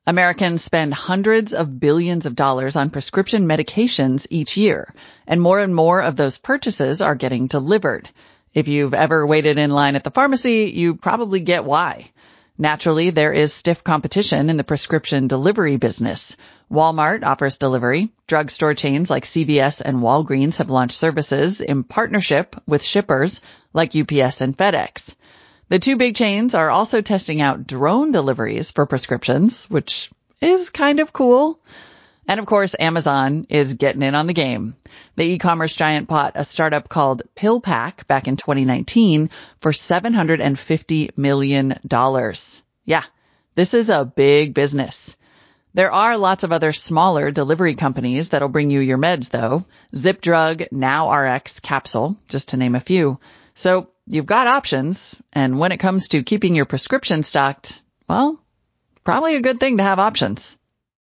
Americans spend hundreds of billions of dollars on prescription medications each year, and more of those purchases are getting delivered. If you've ever waited in line at the pharmacy, you probably get why. Naturally, there is stiff competition in the prescription delivery business. Walmart offers delivery. Drugstore chains like CVS and Walgreens have launched services in partnership with shippers like UPS and FedEx. The two big chains are also testing out drone deliveries for prescriptions, which is kind of cool. And of course, Amazon is getting in on the game. The e-commerce giant bought a startup called PillPack back in 2019 for $750 million. Yeah, this is a big business. There are lots of other smaller delivery companies that'll bring you your meds, though. ZipDrug, NowRx, Capsule, just to name a few. So you've got options, and when it comes to keeping your prescription stocked, well, probably a good thing to have options.